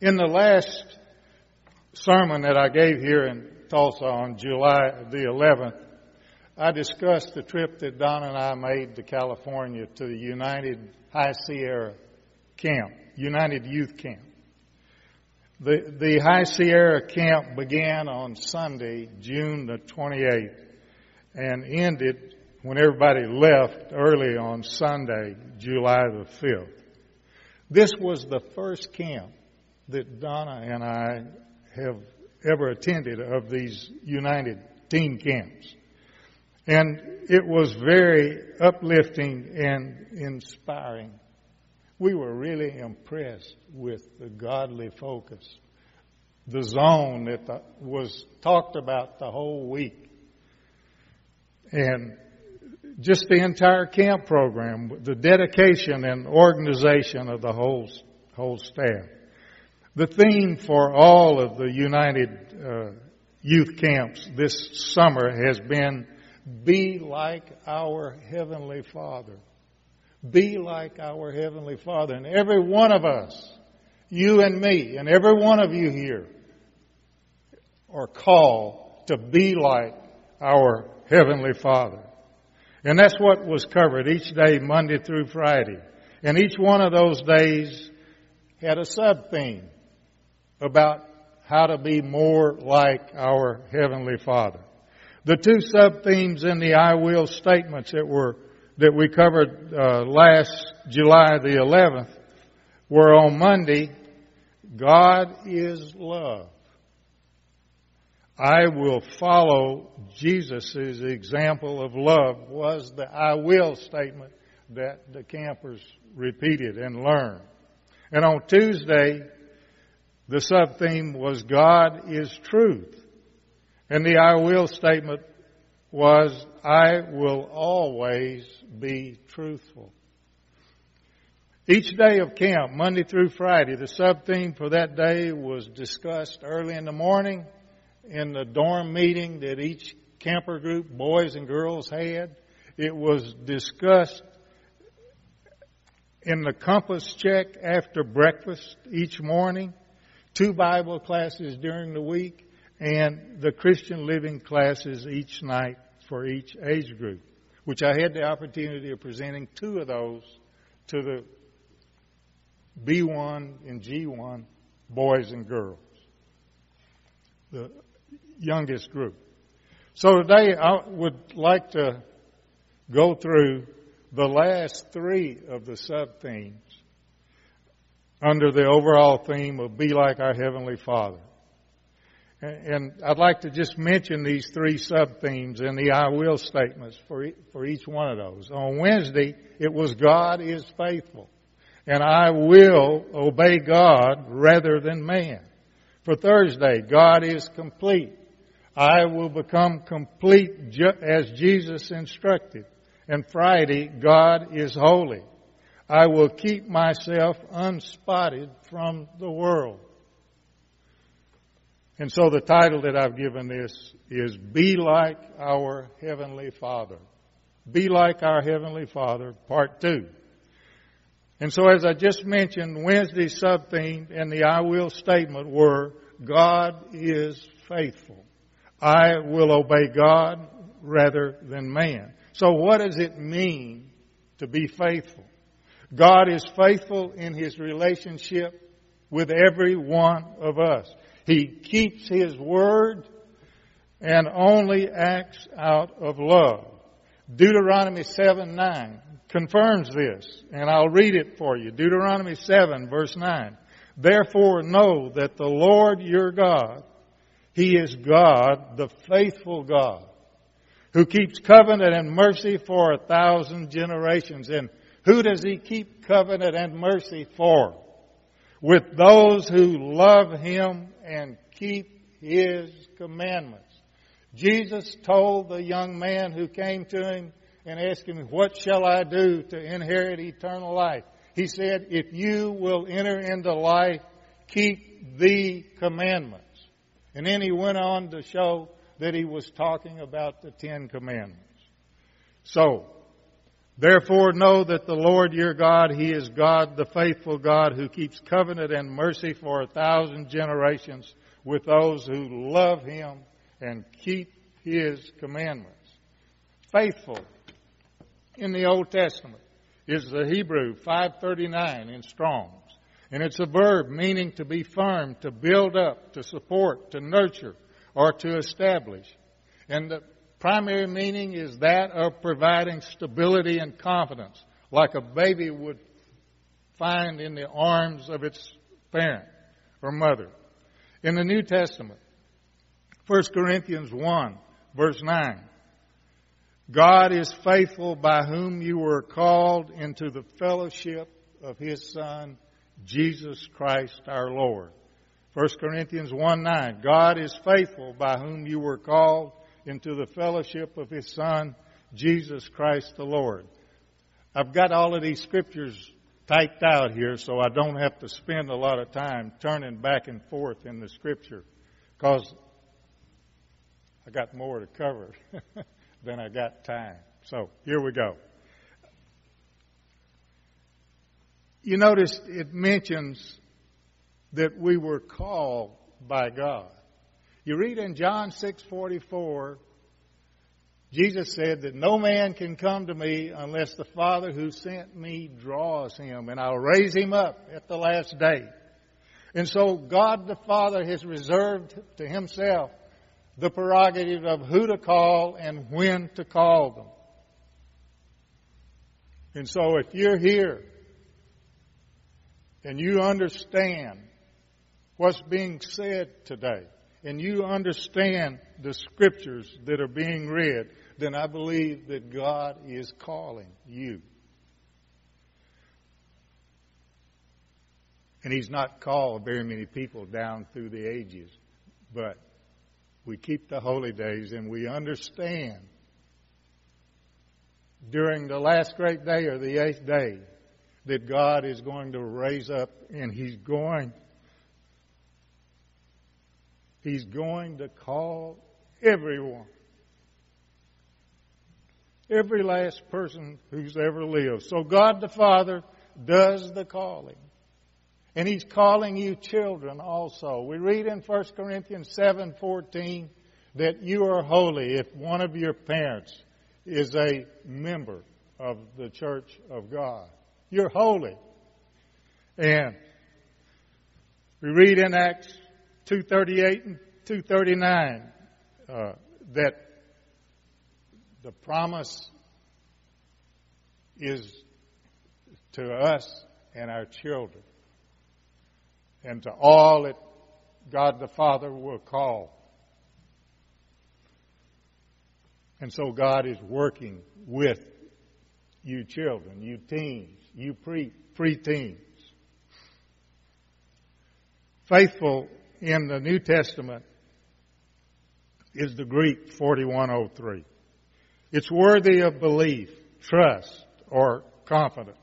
In the last sermon that I gave here in Tulsa on July the 11th, I discussed the trip that Don and I made to California to the United High Sierra Camp, United Youth Camp. The High Sierra Camp began on Sunday, June the 28th, and ended when everybody left early on Sunday, July the 5th. This was the first camp that Donna and I have ever attended of these United teen camps. And it was very uplifting and inspiring. We were really impressed with the godly focus, the zone that was talked about the whole week, and just the entire camp program, the dedication and organization of the whole staff. The theme for all of the United youth camps this summer has been, be like our Heavenly Father. Be like our Heavenly Father. And every one of us, you and me, and every one of you here, are called to be like our Heavenly Father. And that's what was covered each day, Monday through Friday. And each one of those days had a sub-theme about how to be more like our Heavenly Father. The two sub-themes in the I will statements that we covered last July the 11th were on Monday, God is love. I will follow Jesus' example of love was the I will statement that the campers repeated and learned. And on Tuesday, the sub-theme was God is truth. And the I will statement was, I will always be truthful. Each day of camp, Monday through Friday, the sub-theme for that day was discussed early in the morning in the dorm meeting that each camper group, boys and girls, had. It was discussed in the compass check after breakfast each morning, 2 Bible classes during the week, and the Christian living classes each night for each age group, which I had the opportunity of presenting 2 of those to the B1 and G1 boys and girls, the youngest group. So today I would like to go through the last 3 of the sub-themes under the overall theme of Be Like Our Heavenly Father. And I'd like to just mention these 3 sub-themes and the I will statements for each one of those. On Wednesday, it was God is faithful, and I will obey God rather than man. For Thursday, God is complete. I will become complete as Jesus instructed. And Friday, God is holy. I will keep myself unspotted from the world. And so the title that I've given this is Be Like Our Heavenly Father. Be Like Our Heavenly Father, Part 2. And so as I just mentioned, Wednesday's sub-theme and the I will statement were, God is faithful. I will obey God rather than man. So what does it mean to be faithful? God is faithful in His relationship with every one of us. He keeps His word and only acts out of love. Deuteronomy 7:9 confirms this, and I'll read it for you. Deuteronomy 7, verse 9. Therefore know that the Lord your God, He is God, the faithful God, who keeps covenant and mercy for 1,000 generations. And who does He keep covenant and mercy for? With those who love Him and keep His commandments. Jesus told the young man who came to Him and asked Him, what shall I do to inherit eternal life? He said, if you will enter into life, keep the commandments. And then He went on to show that He was talking about the 10 Commandments. So, Therefore know that the Lord your God, He is God, the faithful God, who keeps covenant and mercy for 1,000 generations with those who love Him and keep His commandments. Faithful in the Old Testament is the Hebrew 539 in Strong's. And it's a verb meaning to be firm, to build up, to support, to nurture, or to establish. And the primary meaning is that of providing stability and confidence, like a baby would find in the arms of its parent or mother. In the New Testament, 1 Corinthians 1, verse 9, God is faithful, by whom you were called into the fellowship of His Son, Jesus Christ our Lord. 1 Corinthians 1:9, God is faithful, by whom you were called into the fellowship of His Son, Jesus Christ the Lord. I've got all of these scriptures typed out here so I don't have to spend a lot of time turning back and forth in the Scripture, because I got more to cover than I got time. So here we go. You notice it mentions that we were called by God. You read in John 6:44, Jesus said that no man can come to me unless the Father who sent me draws him, and I'll raise him up at the last day. And so God the Father has reserved to Himself the prerogative of who to call and when to call them. And so if you're here and you understand what's being said today, and you understand the Scriptures that are being read, then I believe that God is calling you. And He's not called very many people down through the ages, but we keep the holy days and we understand during the last great day or the 8th day that God is going to raise up, and He's going to call everyone. Every last person who's ever lived. So God the Father does the calling. And He's calling you children also. We read in 1 Corinthians 7:14 that you are holy if one of your parents is a member of the church of God. You're holy. And we read in Acts 2:38 and 2:39 that the promise is to us and our children, and to all that God the Father will call. And so God is working with you children, you teens, you pre-teens. Faithful in the New Testament is the Greek 4103. It's worthy of belief, trust, or confidence.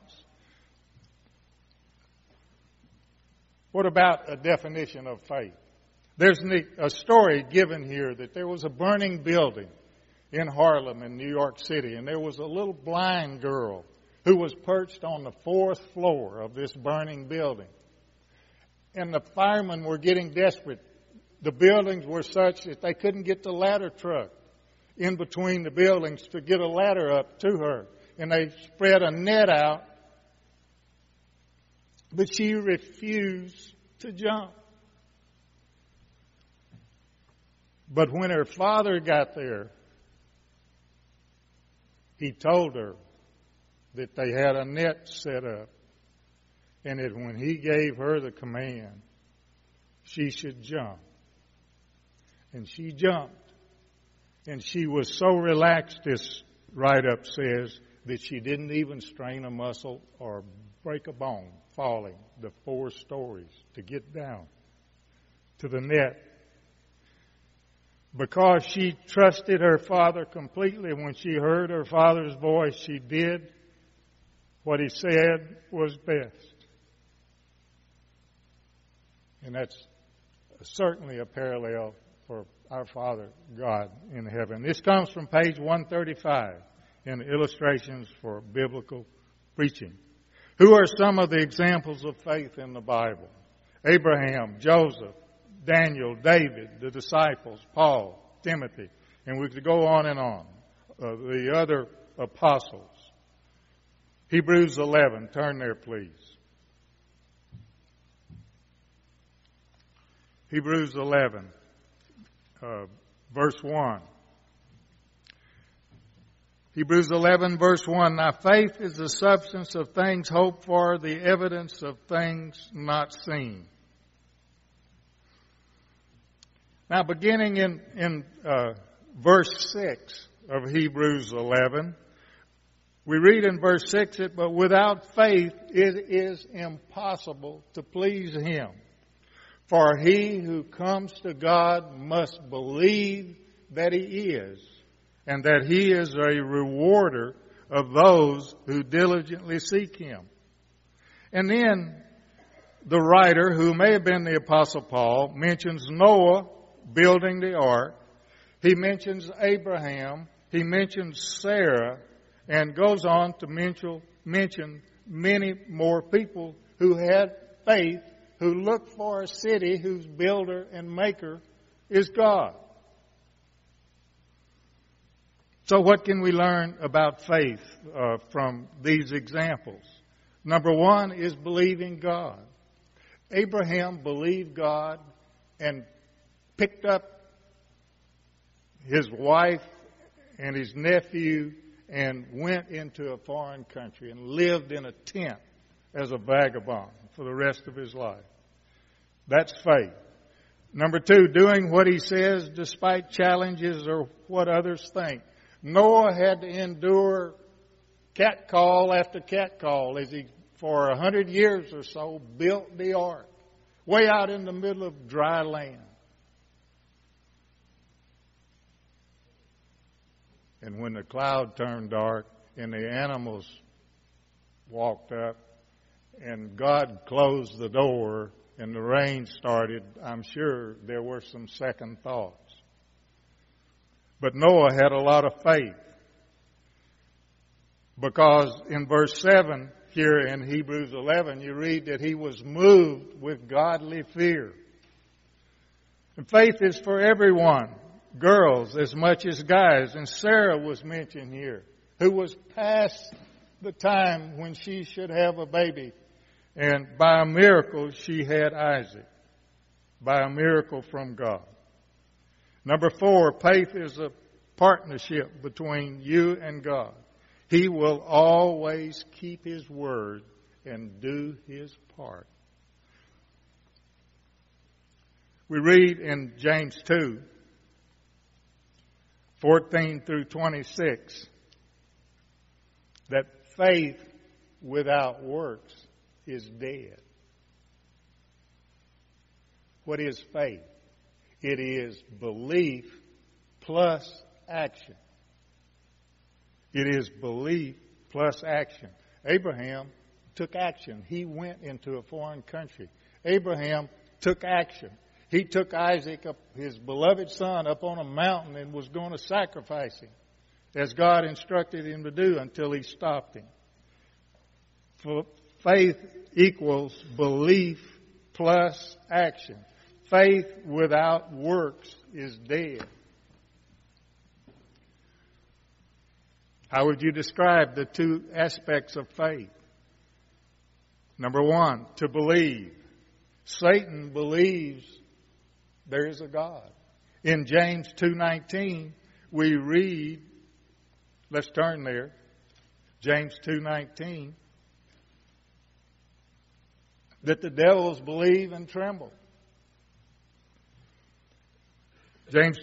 What about a definition of faith? There's a story given here that there was a burning building in Harlem in New York City, and there was a little blind girl who was perched on the 4th floor of this burning building. And the firemen were getting desperate. The buildings were such that they couldn't get the ladder truck in between the buildings to get a ladder up to her. And they spread a net out, but she refused to jump. But when her father got there, he told her that they had a net set up, and that when he gave her the command, she should jump. And she jumped. And she was so relaxed, this write-up says, that she didn't even strain a muscle or break a bone falling the 4 stories to get down to the net. Because she trusted her father completely, when she heard her father's voice, she did what he said was best. And that's certainly a parallel for our Father God in heaven. This comes from page 135 and illustrations for biblical preaching. Who are some of the examples of faith in the Bible? Abraham, Joseph, Daniel, David, the disciples, Paul, Timothy, and we could go on and on. The other apostles. Hebrews 11, turn there please. Hebrews 11, verse 1. Hebrews 11, verse 1. Now faith is the substance of things hoped for, the evidence of things not seen. Now beginning in verse 6 of Hebrews 11, we read in verse 6, but without faith it is impossible to please Him. For he who comes to God must believe that He is, and that He is a rewarder of those who diligently seek Him. And then the writer, who may have been the Apostle Paul, mentions Noah building the ark. He mentions Abraham. He mentions Sarah, and goes on to mention many more people who had faith, who looked for a city whose builder and maker is God. So what can we learn about faith from these examples? Number one is believing God. Abraham believed God and picked up his wife and his nephew and went into a foreign country and lived in a tent as a vagabond for the rest of his life. That's faith. Number two, doing what he says despite challenges or what others think. Noah had to endure catcall after catcall as he, for 100 years or so, built the ark way out in the middle of dry land. And when the cloud turned dark and the animals walked up and God closed the door and the rain started, I'm sure there were some second thoughts. But Noah had a lot of faith, because in verse 7 here in Hebrews 11, you read that he was moved with godly fear. And faith is for everyone, girls as much as guys. And Sarah was mentioned here, who was past the time when she should have a baby. And by a miracle, she had Isaac. By a miracle from God. Number 4, faith is a partnership between you and God. He will always keep His word and do His part. We read in James 2, 14 through 26, that faith without works is dead. What is faith? It is belief plus action. It is belief plus action. Abraham took action. He went into a foreign country. Abraham took action. He took Isaac, his beloved son, up on a mountain and was going to sacrifice him, as God instructed him to do, until He stopped him. Faith equals belief plus action. Faith without works is dead. How would you describe the two aspects of faith? Number 1, to believe. Satan believes there is a God. In James 2:19, we read, let's turn there, James 2:19, that the devils believe and tremble. James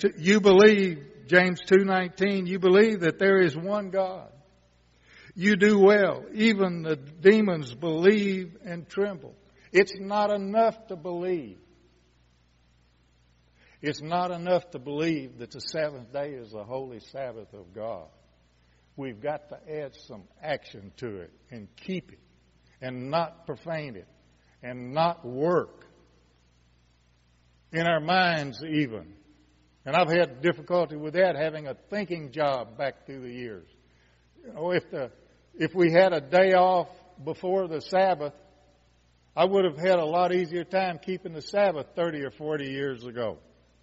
2:19, you believe that there is one God. You do well. Even the demons believe and tremble. It's not enough to believe. It's not enough to believe that the seventh day is the holy Sabbath of God. We've got to add some action to it and keep it and not profane it and not work in our minds even. And I've had difficulty with that, having a thinking job back through the years. if we had a day off before the Sabbath, I would have had a lot easier time keeping the Sabbath 30 or 40 years ago.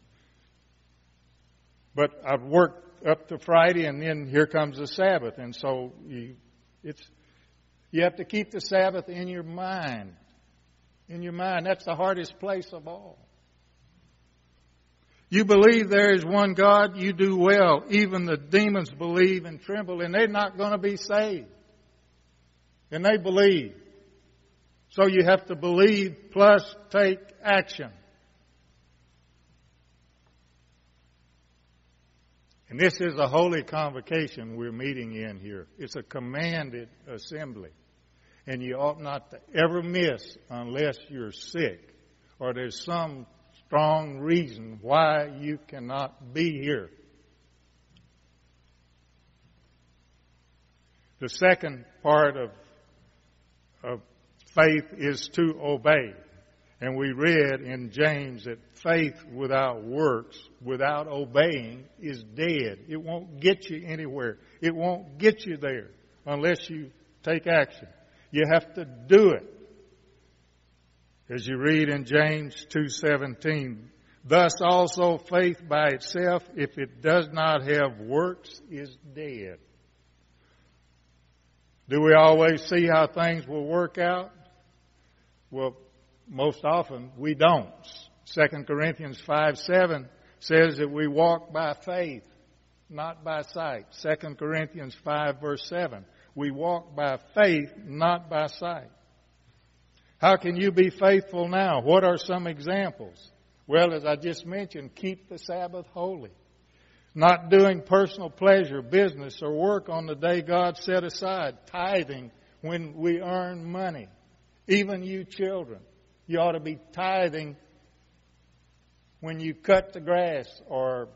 But I've worked up to Friday, and then here comes the Sabbath. And so you have to keep the Sabbath in your mind. In your mind. That's the hardest place of all. You believe there is one God, you do well. Even the demons believe and tremble, and they're not going to be saved. And they believe. So you have to believe plus take action. And this is a holy convocation we're meeting in here. It's a commanded assembly. And you ought not to ever miss unless you're sick or there's some strong reason why you cannot be here. The second part of faith is to obey. And we read in James that faith without works, without obeying, is dead. It won't get you anywhere. It won't get you there unless you take action. You have to do it. As you read in James 2:17, thus also faith by itself, if it does not have works, is dead. Do we always see how things will work out? Well, most often we don't. 2 Corinthians 5:7 says that we walk by faith, not by sight. 2 Corinthians 5 verse 7. We walk by faith, not by sight. How can you be faithful now? What are some examples? Well, as I just mentioned, keep the Sabbath holy. Not doing personal pleasure, business, or work on the day God set aside. Tithing when we earn money. Even you children, you ought to be tithing when you cut the grass or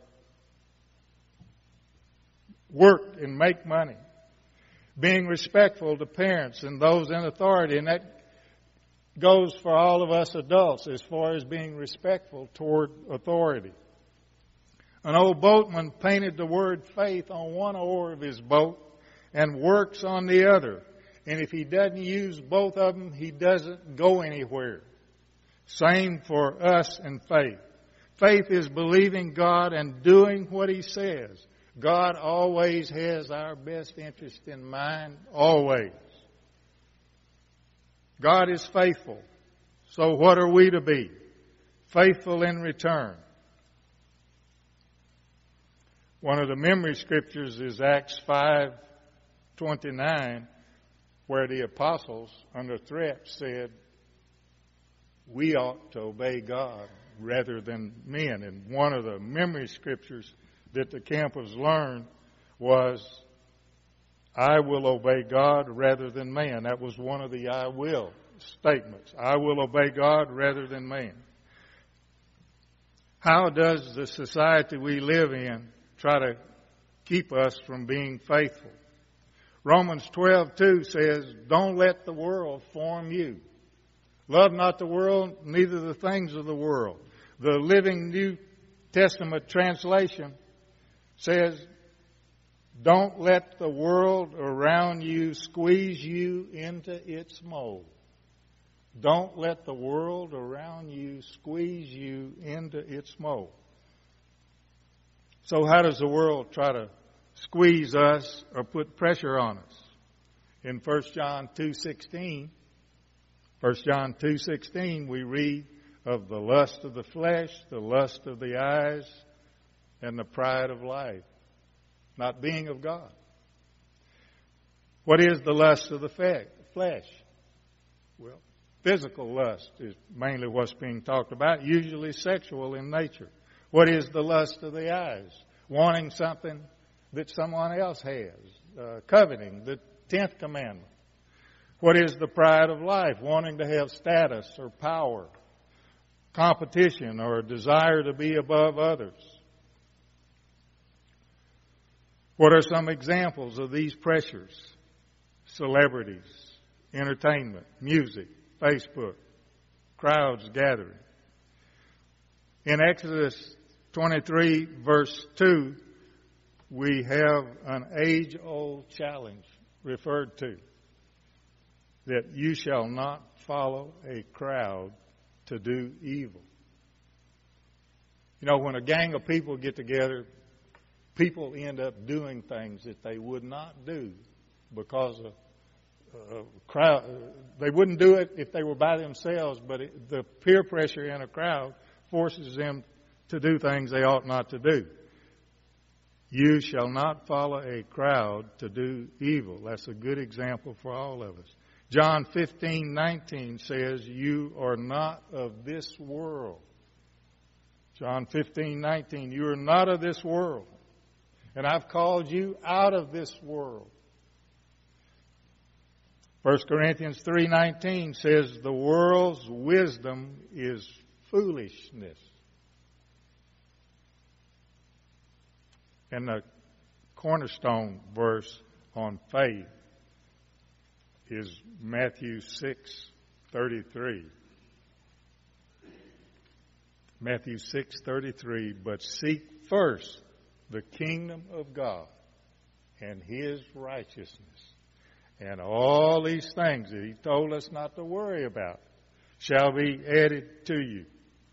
work and make money. Being respectful to parents and those in authority, and that goes for all of us adults as far as being respectful toward authority. An old boatman painted the word faith on one oar of his boat and works on the other. And if he doesn't use both of them, he doesn't go anywhere. Same for us and faith. Faith is believing God and doing what He says. God always has our best interest in mind, always. God is faithful. So what are we to be? Faithful in return. One of the memory scriptures is Acts 5:29, where the apostles, under threat, said, we ought to obey God rather than men. And one of the memory scriptures that the campers learned was, I will obey God rather than man. That was one of the I will statements. I will obey God rather than man. How does the society we live in try to keep us from being faithful? Romans 12:2 says, don't let the world form you. Love not the world, neither the things of the world. The Living New Testament translation says, don't let the world around you squeeze you into its mold. Don't let the world around you squeeze you into its mold. So how does the world try to squeeze us or put pressure on us? In 1 John 2:16, we read of the lust of the flesh, the lust of the eyes, and the pride of life, not being of God. What is the lust of the flesh? Well, physical lust is mainly what's being talked about, usually sexual in nature. What is the lust of the eyes? Wanting something that someone else has. Coveting, the 10th commandment. What is the pride of life? Wanting to have status or power, competition, or a desire to be above others. What are some examples of these pressures? Celebrities, entertainment, music, Facebook, crowds gathering. In Exodus 23, verse 2, we have an age-old challenge referred to, that you shall not follow a crowd to do evil. You know, when a gang of people get together, people end up doing things that they would not do because of crowd. They wouldn't do it if they were by themselves, but the peer pressure in a crowd forces them to do things they ought not to do. You shall not follow a crowd to do evil. That's a good example for all of us. John 15:19 says, you are not of this world. John 15:19, you are not of this world, and I've called you out of this world. 1 Corinthians 3:19 says, the world's wisdom is foolishness. And the cornerstone verse on faith is Matthew 6:33. Matthew 6:33, but seek first the kingdom of God and His righteousness, and all these things that He told us not to worry about shall be added to you.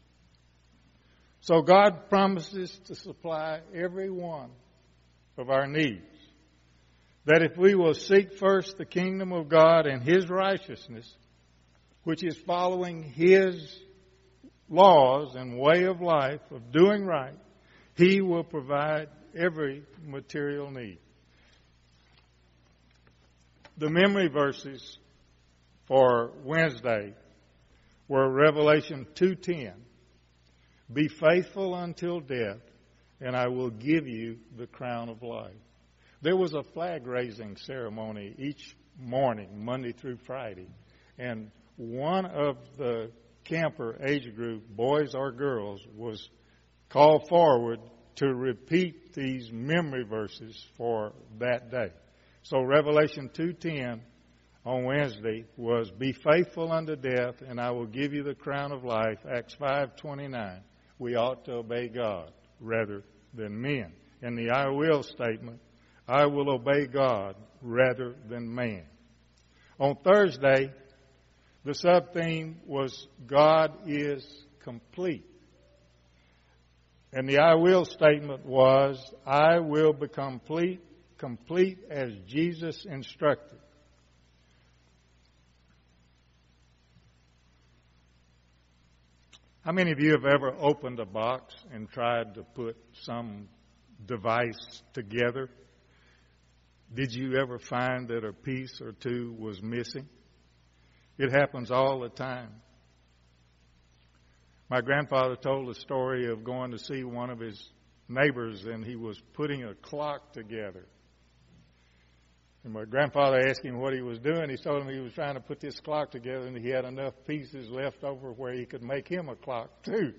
So God promises to supply every one of our needs. That if we will seek first the kingdom of God and His righteousness, which is following His laws and way of life of doing right, He will provide every material need. The memory verses for Wednesday were Revelation 2:10. Be faithful until death, and I will give you the crown of life. There was a flag-raising ceremony each morning, Monday through Friday, and one of the camper age group, boys or girls, was called forward to repeat these memory verses for that day. So Revelation 2:10 on Wednesday was, be faithful unto death, and I will give you the crown of life. Acts 5:29. We ought to obey God rather than men. And the I will statement, I will obey God rather than man. On Thursday, the sub-theme was God is complete. And the I will statement was, I will become complete as Jesus instructed. How many of you have ever opened a box and tried to put some device together? Did you ever find that a piece or two was missing? It happens all the time. My grandfather told a story of going to see one of his neighbors, and he was putting a clock together. And my grandfather asked him what he was doing. He told him he was trying to put this clock together, and he had enough pieces left over where he could make him a clock too.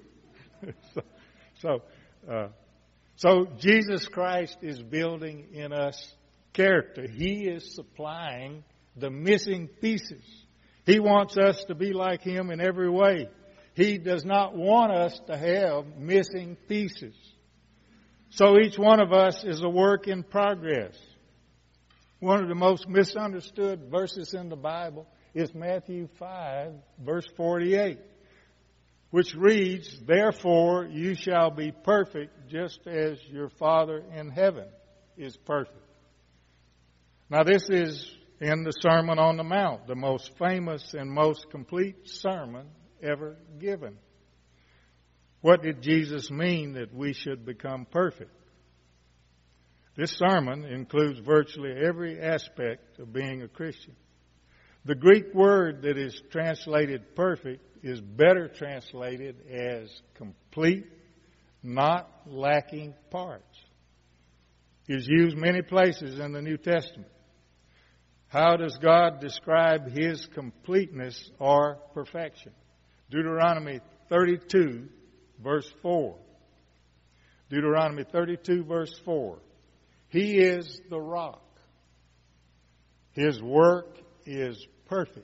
So Jesus Christ is building in us character. He is supplying the missing pieces. He wants us to be like Him in every way. He does not want us to have missing pieces. So each one of us is a work in progress. One of the most misunderstood verses in the Bible is Matthew 5, verse 48, which reads, therefore you shall be perfect just as your Father in heaven is perfect. Now this is in the Sermon on the Mount, the most famous and most complete sermon ever given. What did Jesus mean that we should become perfect? This sermon includes virtually every aspect of being a Christian. The Greek word that is translated perfect is better translated as complete, not lacking parts. It is used many places in the New Testament. How does God describe His completeness or perfection? Deuteronomy 32, verse 4. Deuteronomy 32, verse 4. He is the rock. His work is perfect.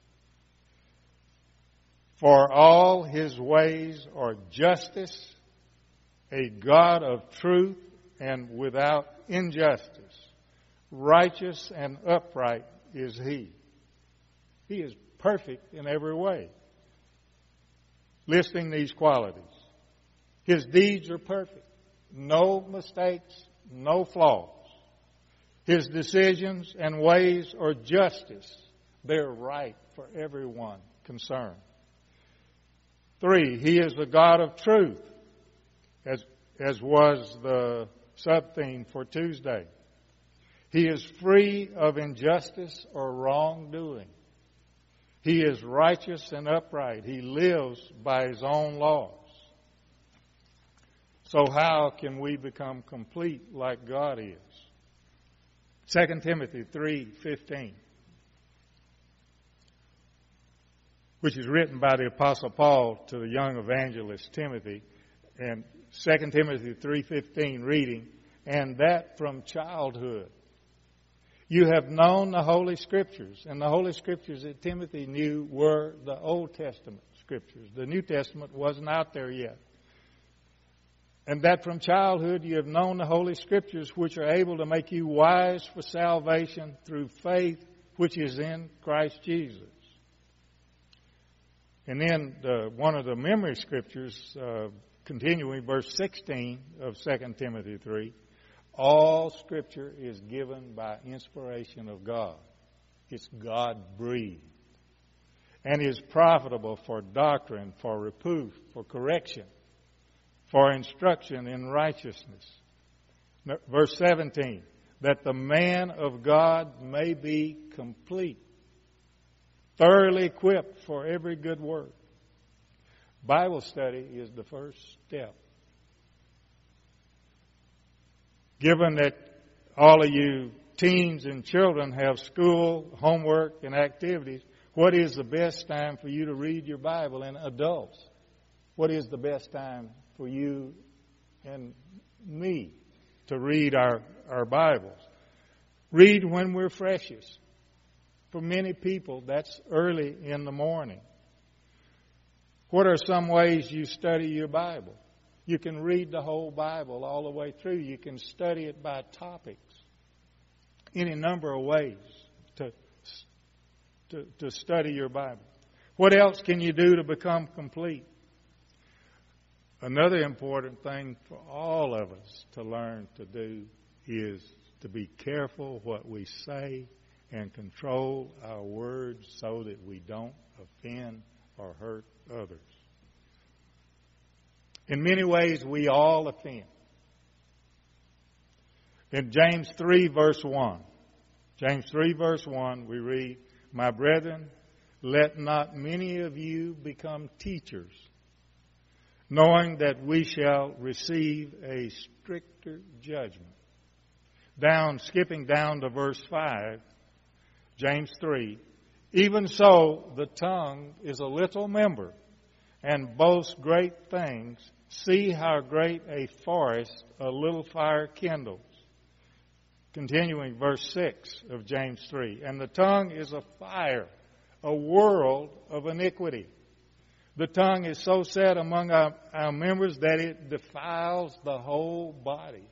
For all His ways are justice, a God of truth and without injustice. Righteous and upright is He. He is perfect in every way. Listing these qualities. His deeds are perfect. No mistakes, no flaws. His decisions and ways are justice. They're right for everyone concerned. 3, He is the God of truth, as was the sub-theme for Tuesday. He is free of injustice or wrongdoing. He is righteous and upright. He lives by His own laws. So how can we become complete like God is? 2 Timothy 3:15, which is written by the Apostle Paul to the young evangelist Timothy. And 2 Timothy 3:15 reading, and that from childhood you have known the Holy Scriptures. And the Holy Scriptures that Timothy knew were the Old Testament Scriptures. The New Testament wasn't out there yet. And that from childhood you have known the Holy Scriptures, which are able to make you wise for salvation through faith, which is in Christ Jesus. And then one of the memory scriptures, continuing verse 16 of 2 Timothy 3, all Scripture is given by inspiration of God. It's God-breathed. And is profitable for doctrine, for reproof, for correction, for instruction in righteousness. Verse 17, that the man of God may be complete, thoroughly equipped for every good work. Bible study is the first step. Given that all of you teens and children have school, homework, and activities, what is the best time for you to read your Bible? And adults, what is the best time for you and me to read our Bibles? Read when we're freshest. For many people, that's early in the morning. What are some ways you study your Bible? You can read the whole Bible all the way through. You can study it by topics. Any number of ways to study your Bible. What else can you do to become complete? Another important thing for all of us to learn to do is to be careful what we say and control our words so that we don't offend or hurt others. In many ways, we all offend. In James 3, verse 1, we read, my brethren, let not many of you become teachers, knowing that we shall receive a stricter judgment. Skipping down to verse 5, James 3, even so the tongue is a little member and boasts great things. See how great a forest a little fire kindles. Continuing verse 6 of James 3. And the tongue is a fire, a world of iniquity. The tongue is so set among our members that it defiles the whole body.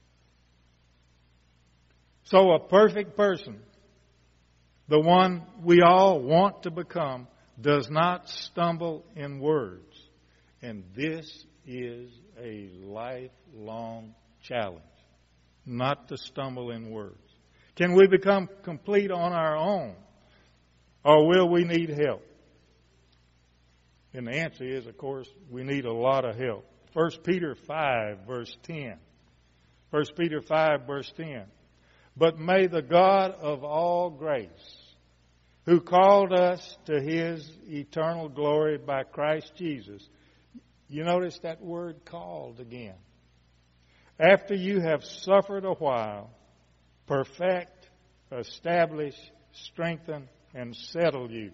So a perfect person, the one we all want to become, does not stumble in words. And this is a lifelong challenge, not to stumble in words. Can we become complete on our own, or will we need help? And the answer is, of course, we need a lot of help. 1 Peter 5, verse 10. 1 Peter 5, verse 10. But may the God of all grace, who called us to His eternal glory by Christ Jesus. You notice that word called again. After you have suffered a while, perfect, establish, strengthen, and settle you.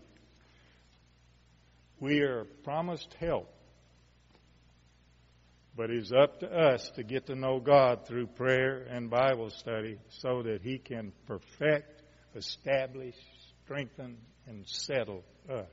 We are promised help, but it's up to us to get to know God through prayer and Bible study so that He can perfect, establish, strengthen, and settle us.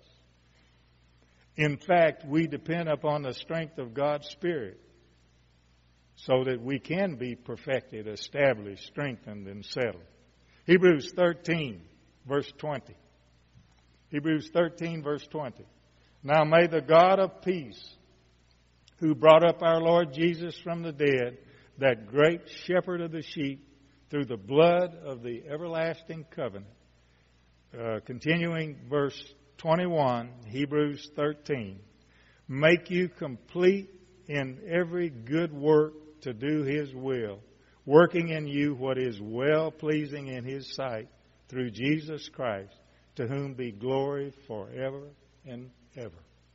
In fact, we depend upon the strength of God's Spirit so that we can be perfected, established, strengthened, and settled. Hebrews 13, verse 20. Hebrews 13, verse 20. Now may the God of peace, who brought up our Lord Jesus from the dead, that great shepherd of the sheep, through the blood of the everlasting covenant. Continuing verse 21, Hebrews 13. Make you complete in every good work to do His will, working in you what is well-pleasing in His sight, through Jesus Christ, to whom be glory forever and ever.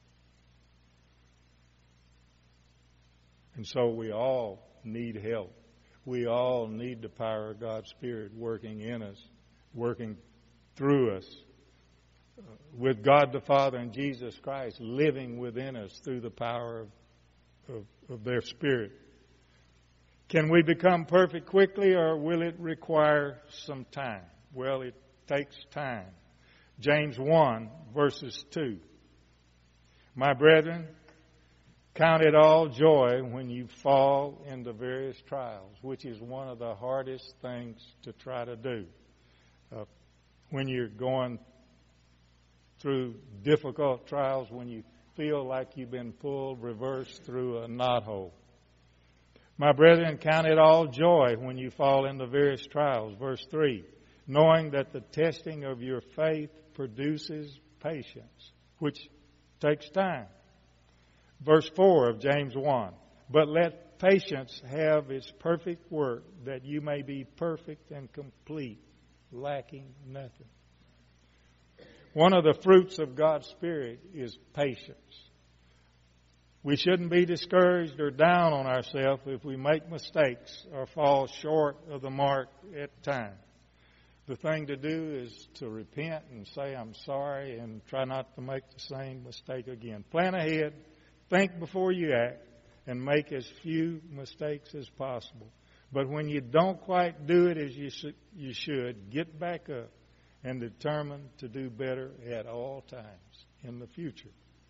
And so we all need help. We all need the power of God's Spirit working in us, working through us, with God the Father and Jesus Christ living within us through the power of their Spirit. Can we become perfect quickly, or will it require some time? Well, it takes time. James 1, verses 2. My brethren, count it all joy when you fall into various trials, which is one of the hardest things to try to do. When you're going through difficult trials, when you feel like you've been pulled reverse through a knothole. My brethren, count it all joy when you fall into various trials. Verse 3, knowing that the testing of your faith produces patience, which takes time. Verse 4 of James 1, but let patience have its perfect work, that you may be perfect and complete, lacking nothing. One of the fruits of God's Spirit is patience. We shouldn't be discouraged or down on ourselves if we make mistakes or fall short of the mark at times. The thing to do is to repent and say, I'm sorry, and try not to make the same mistake again. Plan ahead, think before you act, and make as few mistakes as possible. But when you don't quite do it as you should, get back up and determine to do better at all times in the future.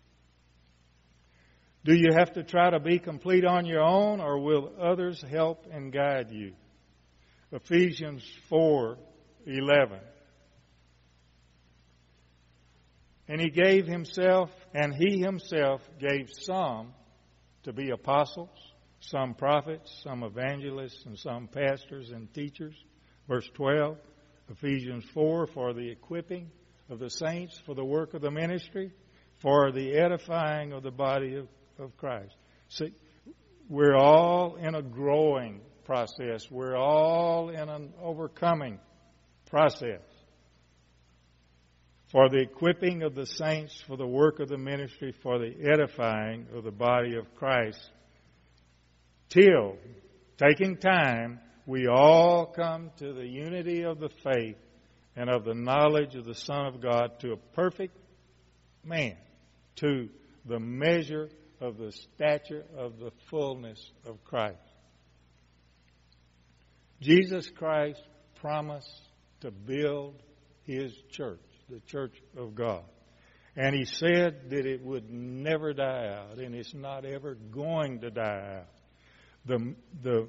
Do you have to try to be complete on your own, or will others help and guide you? Ephesians 4:11. And he himself gave some to be apostles, some prophets, some evangelists, and some pastors and teachers. Verse 12, Ephesians 4, for the equipping of the saints, for the work of the ministry, for the edifying of the body of Christ. See, we're all in a growing process. We're all in an overcoming process. For the equipping of the saints, for the work of the ministry, for the edifying of the body of Christ, till, taking time, we all come to the unity of the faith and of the knowledge of the Son of God, to a perfect man, to the measure of the stature of the fullness of Christ. Jesus Christ promised to build His church, the church of God. And He said that it would never die out, and it's not ever going to die out. The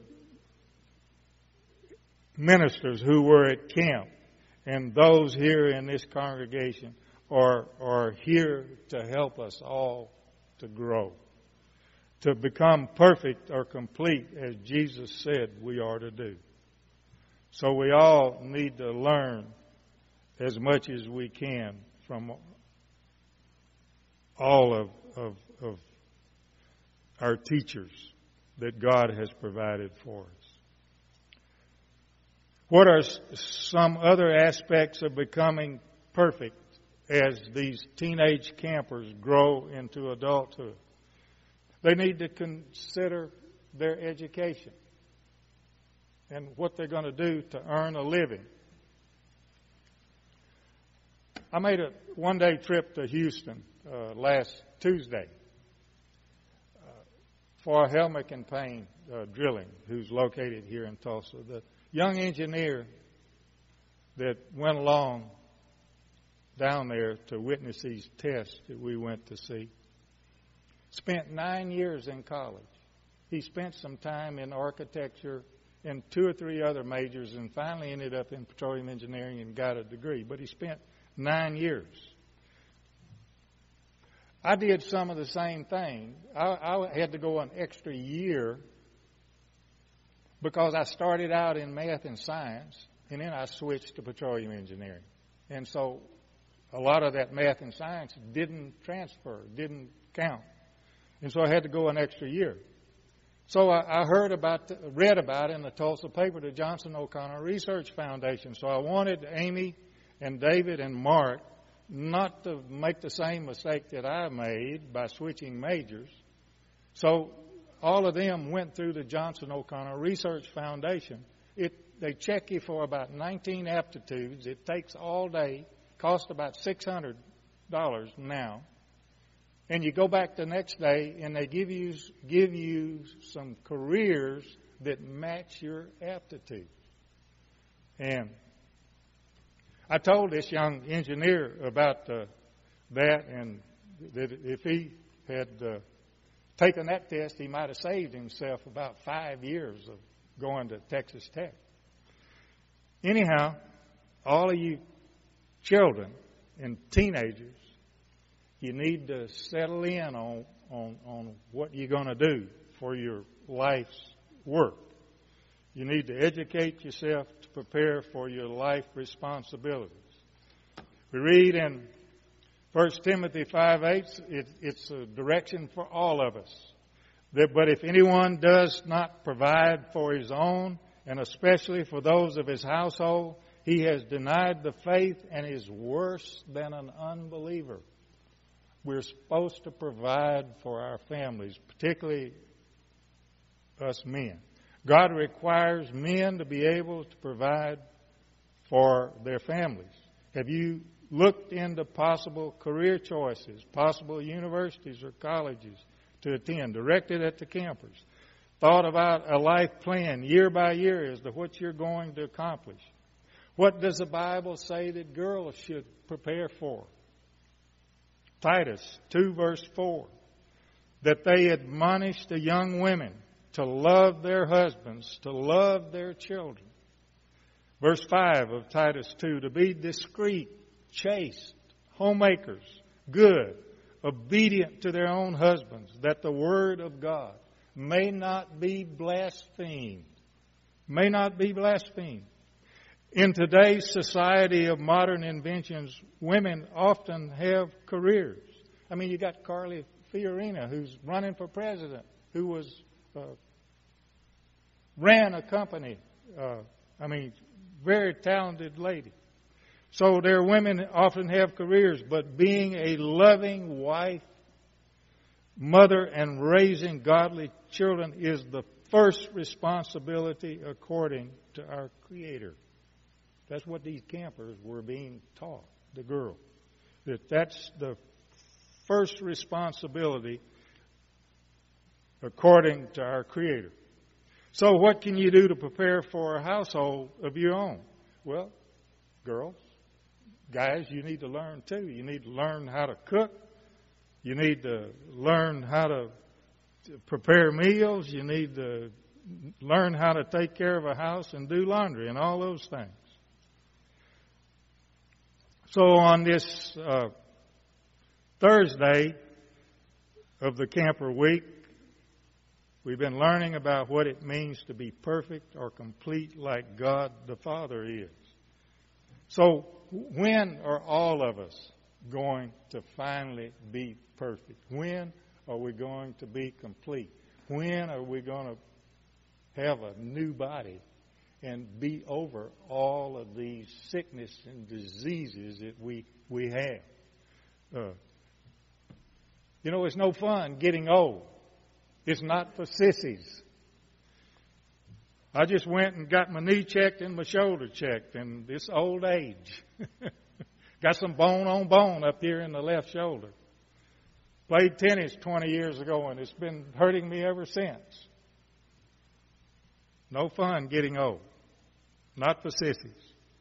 ministers who were at camp and those here in this congregation are here to help us all to grow, to become perfect or complete as Jesus said we are to do. So we all need to learn as much as we can from all of our teachers that God has provided for us. What are some other aspects of becoming perfect as these teenage campers grow into adulthood? They need to consider their education and what they're going to do to earn a living. I made a one-day trip to Houston last Tuesday for Helmick and Payne Drilling, who's located here in Tulsa. The young engineer that went along down there to witness these tests that we went to see spent 9 years in college. He spent some time in architecture and 2 or 3 other majors and finally ended up in petroleum engineering and got a degree. But he spent 9 years. I did some of the same thing. I had to go an extra year because I started out in math and science, and then I switched to petroleum engineering. And so a lot of that math and science didn't transfer, didn't count. And so I had to go an extra year. So I read about in the Tulsa paper, the Johnson O'Connor Research Foundation. So I wanted Amy and David and Mark not to make the same mistake that I made by switching majors. So all of them went through the Johnson O'Connor Research Foundation. They check you for about 19 aptitudes. It takes all day, costs about $600 now. And you go back the next day, and they give you some careers that match your aptitude. And I told this young engineer about that, and that if he had taken that test, he might have saved himself about 5 years of going to Texas Tech. Anyhow, all of you children and teenagers, you need to settle in on what you're going to do for your life's work. You need to educate yourself to prepare for your life responsibilities. We read in 1 Timothy 5:8, it's a direction for all of us. But if anyone does not provide for his own, and especially for those of his household, he has denied the faith and is worse than an unbeliever. We're supposed to provide for our families, particularly us men. God requires men to be able to provide for their families. Have you looked into possible career choices, possible universities or colleges to attend, directed at the campers? Thought about a life plan year by year as to what you're going to accomplish. What does the Bible say that girls should prepare for? Titus 2 verse 4, that they admonish the young women to love their husbands, to love their children. Verse 5 of Titus 2, to be discreet, chaste, homemakers, good, obedient to their own husbands, that the word of God may not be blasphemed. May not be blasphemed. In today's society of modern inventions, women often have careers. I mean, you got Carly Fiorina, who's running for president, who was ran a company. Very talented lady. So their women often have careers, but being a loving wife, mother, and raising godly children is the first responsibility according to our Creator. That's what these campers were being taught, the girl. That's the first responsibility according to our Creator. So what can you do to prepare for a household of your own? Well, girls, guys, you need to learn too. You need to learn how to cook. You need to learn how to prepare meals. You need to learn how to take care of a house and do laundry and all those things. So on this Thursday of the Camper Week, we've been learning about what it means to be perfect or complete like God the Father is. So when are all of us going to finally be perfect? When are we going to be complete? When are we going to have a new body and be over all of these sickness and diseases that we have? It's no fun getting old. It's not for sissies. I just went and got my knee checked and my shoulder checked, and it's old age. Got some bone on bone up here in the left shoulder. Played tennis 20 years ago, and it's been hurting me ever since. No fun getting old. Not for sissies.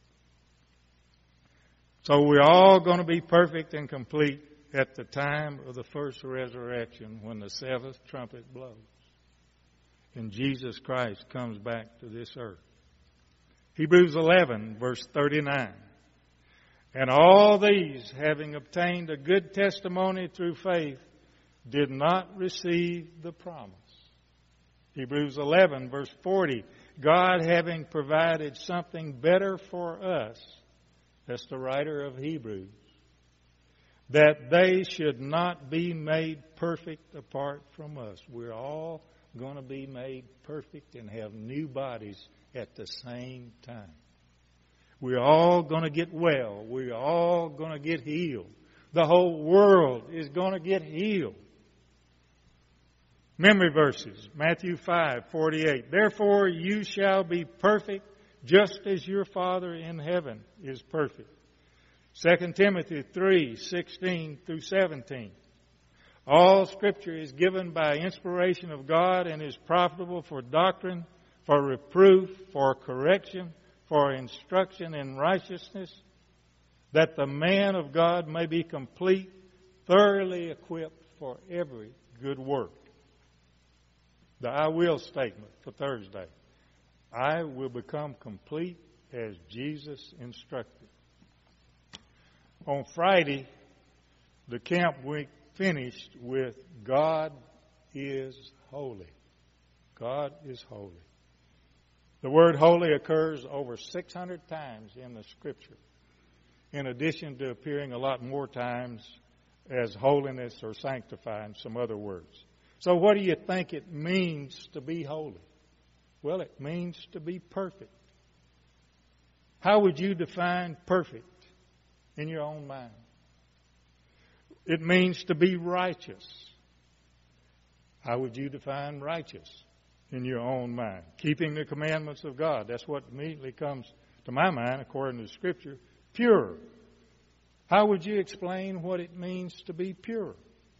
So we're all going to be perfect and complete at the time of the first resurrection when the seventh trumpet blows. and Jesus Christ comes back to this earth. Hebrews 11, verse 39. And all these, having obtained a good testimony through faith, did not receive the promise. Hebrews 11, verse 40. God having provided something better for us, that's the writer of Hebrews, that they should not be made perfect apart from us. We're all going to be made perfect and have new bodies at the same time. We're all going to get well. We're all going to get healed. The whole world is going to get healed. Memory verses, Matthew 5:48. Therefore you shall be perfect, just as your Father in heaven is perfect. 2 Timothy 3:16 through 17. All Scripture is given by inspiration of God and is profitable for doctrine, for reproof, for correction, for instruction in righteousness, that the man of God may be complete, thoroughly equipped for every good work. The I will statement for Thursday. I will become complete as Jesus instructed. On Friday, the camp week finished with God is holy. God is holy. The word holy occurs over 600 times in the Scripture, in addition to appearing a lot more times as holiness or sanctify and some other words. So what do you think it means to be holy? Well, it means to be perfect. How would you define perfect in your own mind? It means to be righteous. How would you define righteous in your own mind? Keeping the commandments of God. That's what immediately comes to my mind according to Scripture. Pure. How would you explain what it means to be pure?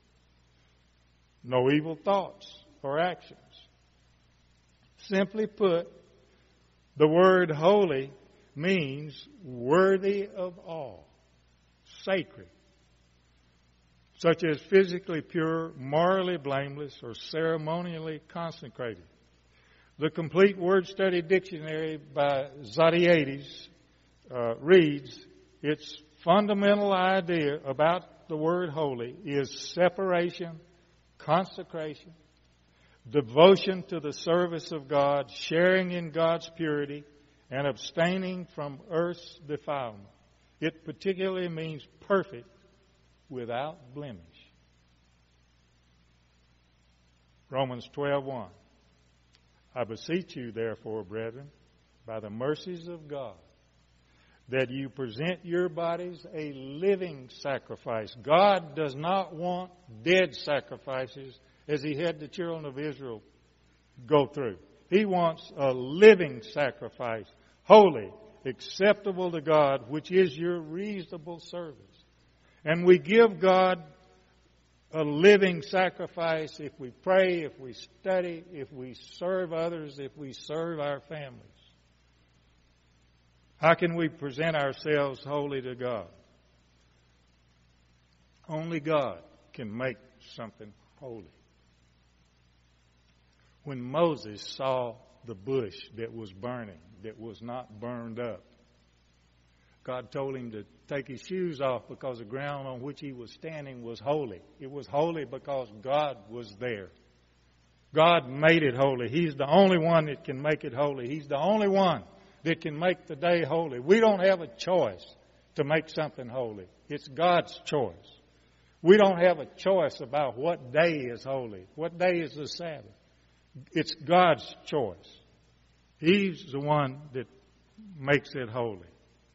No evil thoughts or actions. Simply put, the word holy means worthy of awe, sacred, such as physically pure, morally blameless, or ceremonially consecrated. The Complete Word Study Dictionary by Zodhiates reads, its fundamental idea about the word holy is separation, consecration, devotion to the service of God, sharing in God's purity, and abstaining from earth's defilement. It particularly means perfect, without blemish. Romans 12:1. I beseech you, therefore, brethren, by the mercies of God, that you present your bodies a living sacrifice. God does not want dead sacrifices as He had the children of Israel go through. He wants a living sacrifice, holy, acceptable to God, which is your reasonable service. And we give God a living sacrifice if we pray, if we study, if we serve others, if we serve our families. How can we present ourselves holy to God? Only God can make something holy. When Moses saw the bush that was burning, that was not burned up, God told him to take his shoes off because the ground on which he was standing was holy. It was holy because God was there. God made it holy. He's the only one that can make it holy. He's the only one that can make the day holy. We don't have a choice to make something holy. It's God's choice. We don't have a choice about what day is holy, what day is the Sabbath. It's God's choice. He's the one that makes it holy.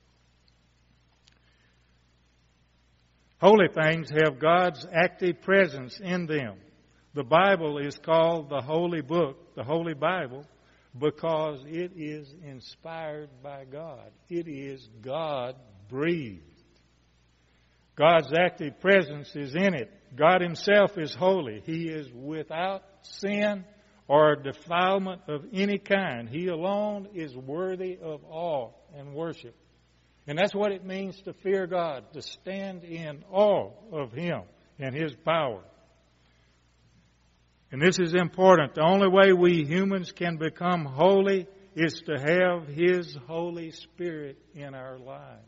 Holy things have God's active presence in them. The Bible is called the Holy Book, the Holy Bible, because it is inspired by God. It is God-breathed. God's active presence is in it. God Himself is holy. He is without sin or defilement of any kind. He alone is worthy of awe and worship. And that's what it means to fear God, to stand in awe of Him and His power. And this is important. The only way we humans can become holy is to have His Holy Spirit in our lives.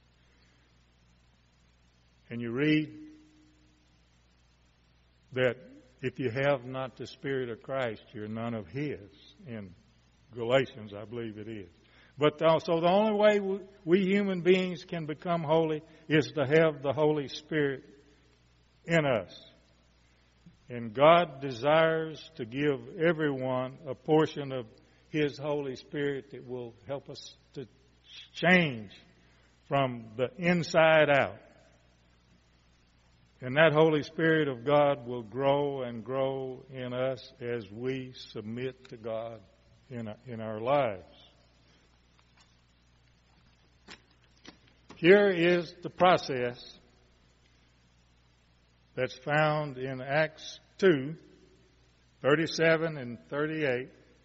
And you read that if you have not the Spirit of Christ, you're none of His. In Galatians, I believe it is. But so the only way we human beings can become holy is to have the Holy Spirit in us. And God desires to give everyone a portion of His Holy Spirit that will help us to change from the inside out. And that Holy Spirit of God will grow and grow in us as we submit to God in our lives. Here is the process that's found in Acts 2, 37 and 38,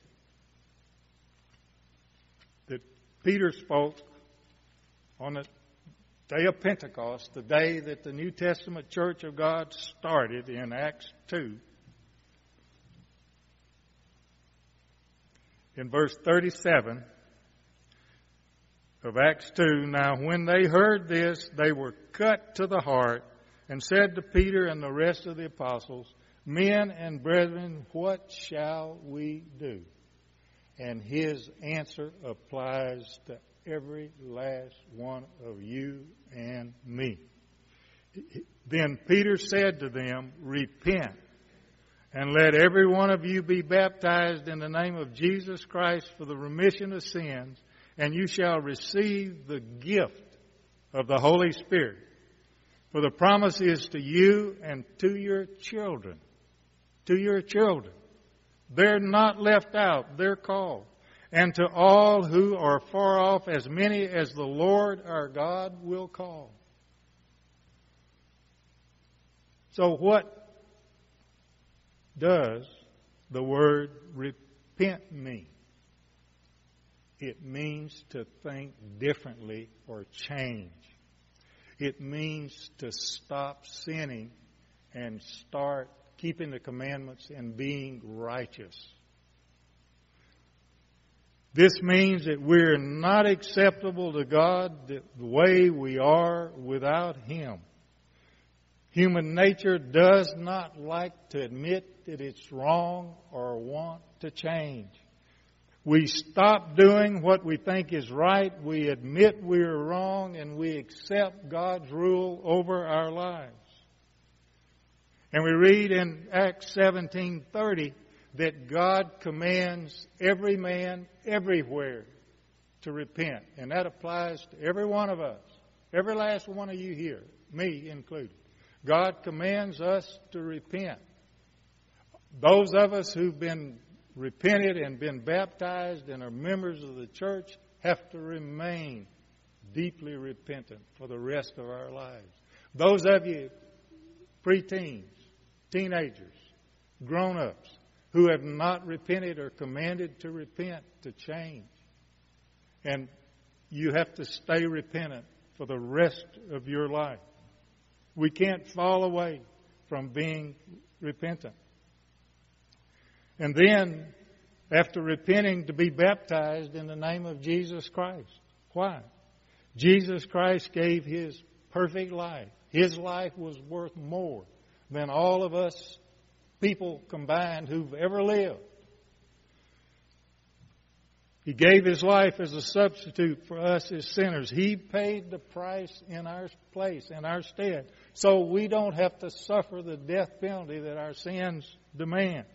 that Peter spoke on the day of Pentecost, the day that the New Testament Church of God started in Acts 2. In verse 37 of Acts 2, now when they heard this, they were cut to the heart and said to Peter and the rest of the apostles, Men and brethren, what shall we do? And his answer applies to every last one of you and me. Then Peter said to them, Repent, and let every one of you be baptized in the name of Jesus Christ for the remission of sins, and you shall receive the gift of the Holy Spirit. For the promise is to you and to your children. To your children. They're not left out. They're called. And to all who are far off, as many as the Lord our God will call. So what does the word repent mean? It means to think differently or change. It means to stop sinning and start keeping the commandments and being righteous. This means that we're not acceptable to God the way we are without Him. Human nature does not like to admit that it's wrong or want to change. We stop doing what we think is right, we admit we're wrong, and we accept God's rule over our lives. And we read in Acts 17:30 that God commands every man everywhere to repent. And that applies to every one of us, every last one of you here, me included. God commands us to repent. Those of us who've been repented and been baptized and are members of the church have to remain deeply repentant for the rest of our lives. Those of you preteens, teenagers, grown-ups who have not repented or commanded to repent, to change. And you have to stay repentant for the rest of your life. We can't fall away from being repentant. And then, after repenting, to be baptized in the name of Jesus Christ. Why? Jesus Christ gave His perfect life. His life was worth more than all of us people combined who've ever lived. He gave His life as a substitute for us as sinners. He paid the price in our place, in our stead, so we don't have to suffer the death penalty that our sins demand.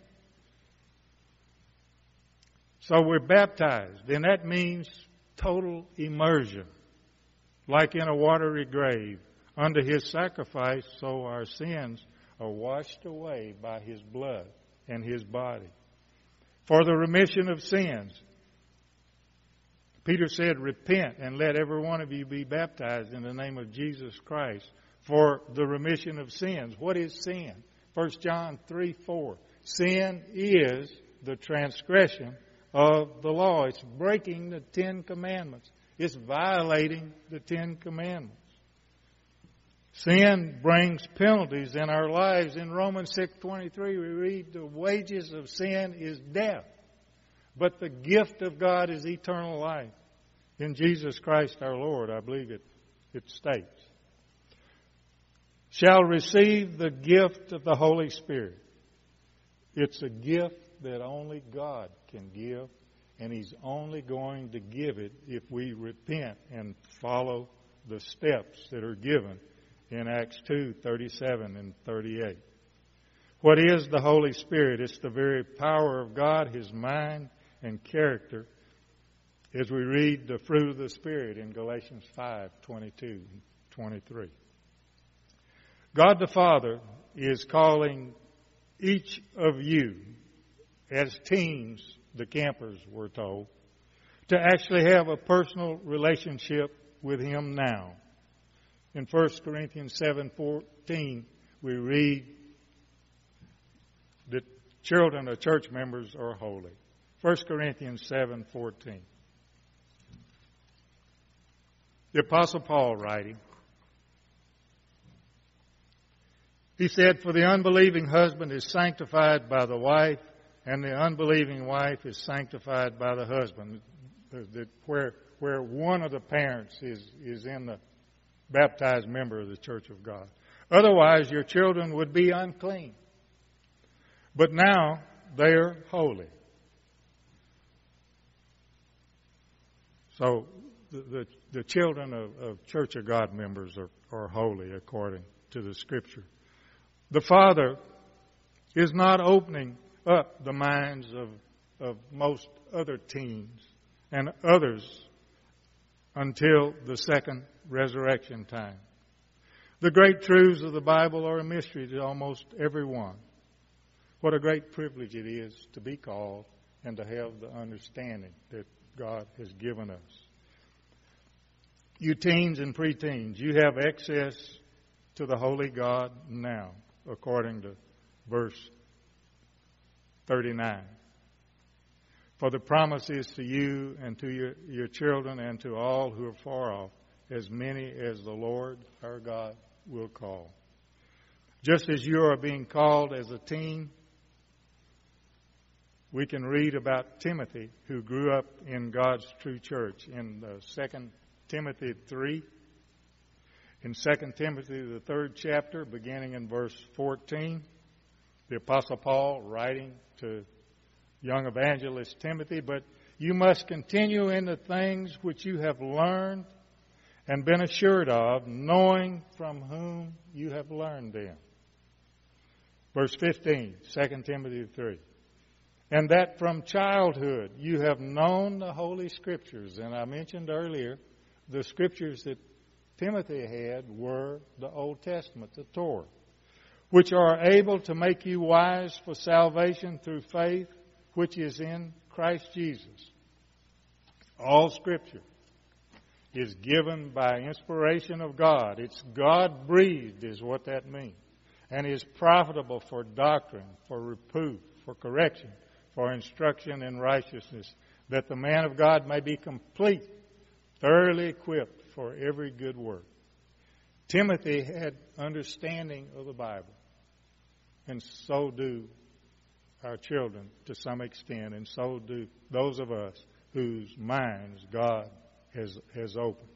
So we're baptized, and that means total immersion, like in a watery grave, under His sacrifice, so our sins are washed away by His blood and His body. For the remission of sins, Peter said, Repent and let every one of you be baptized in the name of Jesus Christ for the remission of sins. What is sin? 1 John 3:4. Sin is the transgression of the law. It's breaking the 10 Commandments. It's violating the 10 Commandments. Sin brings penalties in our lives. In Romans 6:23 we read, the wages of sin is death, but the gift of God is eternal life in Jesus Christ our Lord, I believe it states. Shall receive the gift of the Holy Spirit. It's a gift that only God can give, and He's only going to give it if we repent and follow the steps that are given in Acts 2:37 and 38. What is the Holy Spirit? It's the very power of God, His mind and character, as we read the fruit of the Spirit in Galatians 5:22 and 23. God the Father is calling each of you, as teens, the campers were told, to actually have a personal relationship with Him now. In 1 Corinthians 7:14, we read that children of church members are holy. 1 Corinthians 7:14. The Apostle Paul writing, he said, "For the unbelieving husband is sanctified by the wife, and the unbelieving wife is sanctified by the husband." Where one of the parents is in the baptized member of the church of God. Otherwise, your children would be unclean. But now they are holy. So the children of Church of God members are holy according to the Scripture. The Father is not opening up the minds of most other teens and others until the second resurrection time. The great truths of the Bible are a mystery to almost everyone. What a great privilege it is to be called and to have the understanding that God has given us. You teens and preteens, you have access to the Holy God now, according to verse 39. For the promise is to you and to your children and to all who are far off, as many as the Lord our God will call. Just as you are being called as a teen, we can read about Timothy, who grew up in God's true church in 2 Timothy 3. In 2 Timothy, the 3rd chapter, beginning in verse 14, the Apostle Paul writing to young evangelist Timothy, "But you must continue in the things which you have learned and been assured of, knowing from whom you have learned them." Verse 15, 2 Timothy 3. "And that from childhood you have known the Holy Scriptures." And I mentioned earlier, the Scriptures that Timothy had were the Old Testament, the Torah, "which are able to make you wise for salvation through faith, which is in Christ Jesus." All Scripture is given by inspiration of God. It's God-breathed is what that means. And is profitable for doctrine, for reproof, for correction, for instruction in righteousness, that the man of God may be complete, thoroughly equipped for every good work. Timothy had understanding of the Bible, and so do our children to some extent, and so do those of us whose minds God has opened.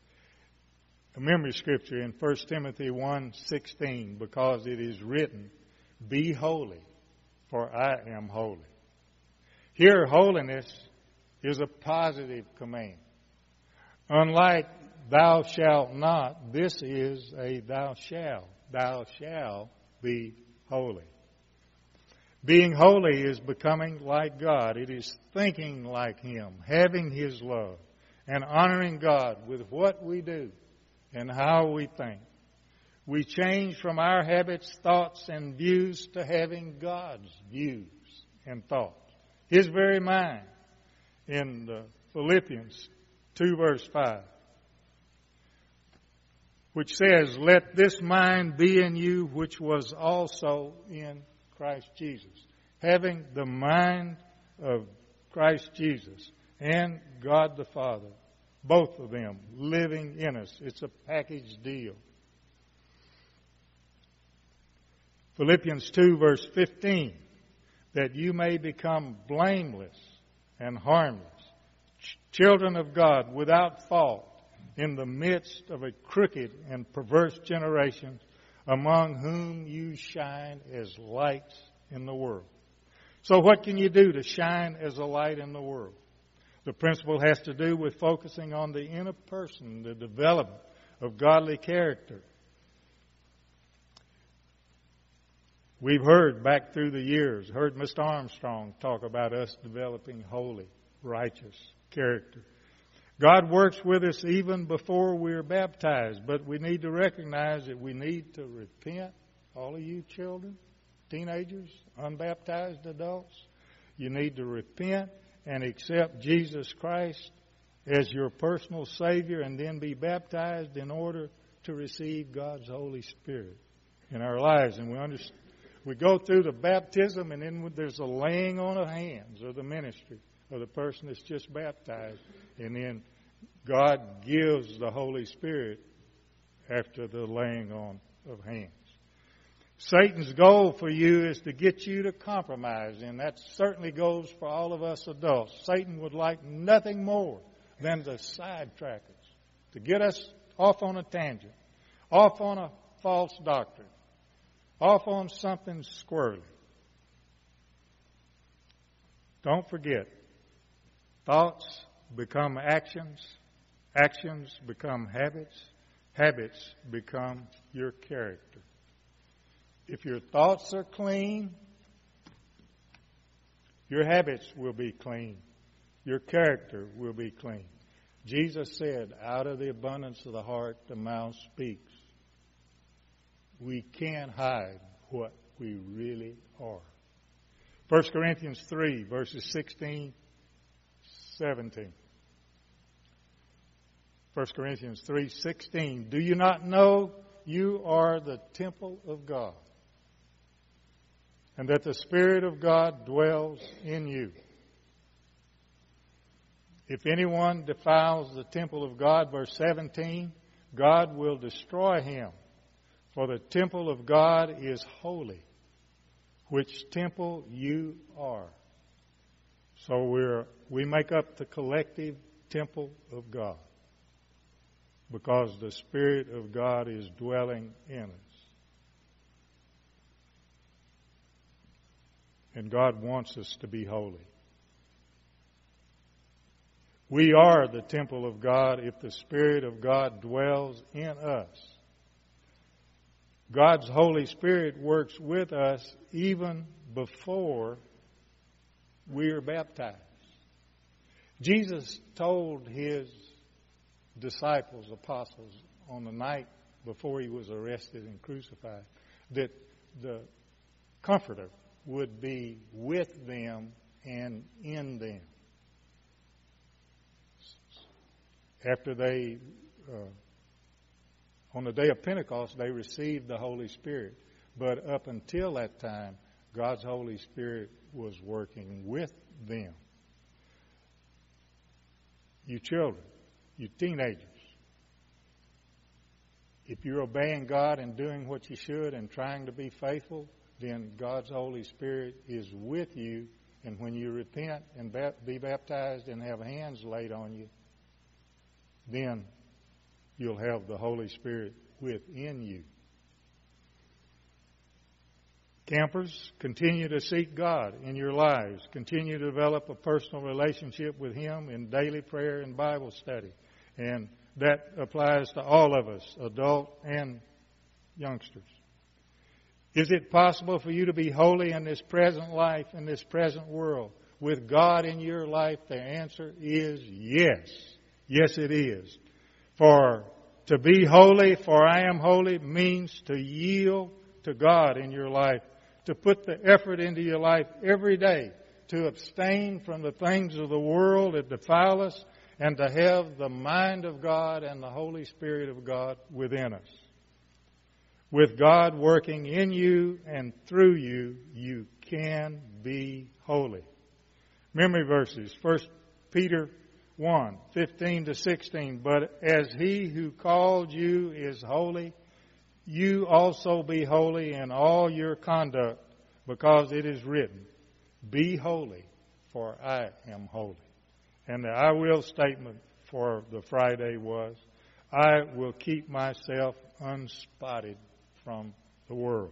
A memory scripture in 1 Timothy 1:16, because it is written, "Be holy, for I am holy." Here, holiness is a positive command. Unlike "thou shalt not," this is a "thou shalt." Thou shalt be holy. Being holy is becoming like God. It is thinking like Him, having His love, and honoring God with what we do and how we think. We change from our habits, thoughts, and views to having God's views and thoughts, His very mind, in Philippians 2 verse 5, which says, "Let this mind be in you, which was also in Christ Jesus." Having the mind of Christ Jesus and God the Father, both of them living in us. It's a package deal. Philippians 2 verse 15, that you may become blameless and harmless, children of God without fault, in the midst of a crooked and perverse generation, among whom you shine as lights in the world. So what can you do to shine as a light in the world? The principle has to do with focusing on the inner person, the development of godly character. We've heard back through the years, heard Mr. Armstrong talk about us developing holy, righteous character. God works with us even before we're baptized, but we need to recognize that we need to repent. All of you children, teenagers, unbaptized adults, you need to repent and accept Jesus Christ as your personal Savior and then be baptized in order to receive God's Holy Spirit in our lives. And we go through the baptism, and then there's a laying on of hands of the ministry of the person that's just baptized. And then God gives the Holy Spirit after the laying on of hands. Satan's goal for you is to get you to compromise, and that certainly goes for all of us adults. Satan would like nothing more than to sidetrack us, to get us off on a tangent, off on a false doctrine, off on something squirrely. Don't forget, thoughts become actions, actions become habits, habits become your character. If your thoughts are clean, your habits will be clean. Your character will be clean. Jesus said, out of the abundance of the heart, the mouth speaks. We can't hide what we really are. 1 Corinthians 3, verses 16, 17. 1 Corinthians 3, 16. Do you not know you are the temple of God, and that the Spirit of God dwells in you? If anyone defiles the temple of God, verse 17, God will destroy him. For the temple of God is holy, which temple you are. So we make up the collective temple of God, because the Spirit of God is dwelling in us. And God wants us to be holy. We are the temple of God if the Spirit of God dwells in us. God's Holy Spirit works with us even before we are baptized. Jesus told his disciples, apostles, on the night before he was arrested and crucified, that the Comforter would be with them and in them. After they, on the day of Pentecost, they received the Holy Spirit. But up until that time, God's Holy Spirit was working with them. You children, you teenagers, if you're obeying God and doing what you should and trying to be faithful, then God's Holy Spirit is with you. And when you repent and be baptized and have hands laid on you, then you'll have the Holy Spirit within you. Campers, continue to seek God in your lives. Continue to develop a personal relationship with Him in daily prayer and Bible study. And that applies to all of us, adult and youngsters. Is it possible for you to be holy in this present life, in this present world, with God in your life? The answer is yes. Yes, it is. For to be holy, for I am holy, means to yield to God in your life, to put the effort into your life every day, to abstain from the things of the world that defile us, and to have the mind of God and the Holy Spirit of God within us. With God working in you and through you, you can be holy. Memory verses, 1 Peter 1, 15 to 16. But as He who called you is holy, you also be holy in all your conduct, because it is written, be holy, for I am holy. And the I will statement for the Friday was, I will keep myself unspotted from the world.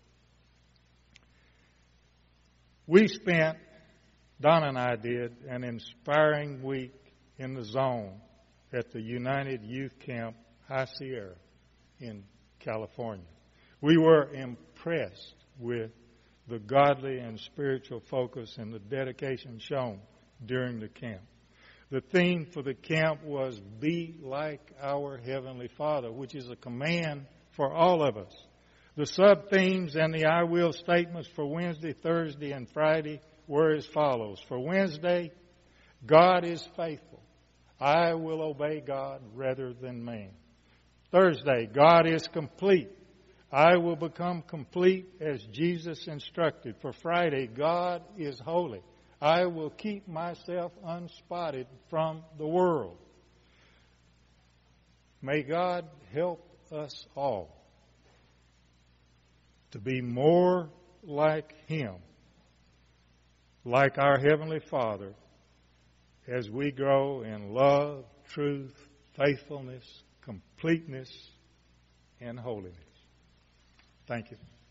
We spent, Donna and I did, an inspiring week in the zone at the United Youth Camp High Sierra in California. We were impressed with the godly and spiritual focus and the dedication shown during the camp. The theme for the camp was, be like our Heavenly Father, which is a command for all of us. The sub-themes and the I will statements for Wednesday, Thursday, and Friday were as follows. For Wednesday, God is faithful. I will obey God rather than man. Thursday, God is complete. I will become complete as Jesus instructed. For Friday, God is holy. I will keep myself unspotted from the world. May God help us all to be more like Him, like our Heavenly Father, as we grow in love, truth, faithfulness, completeness, and holiness. Thank you.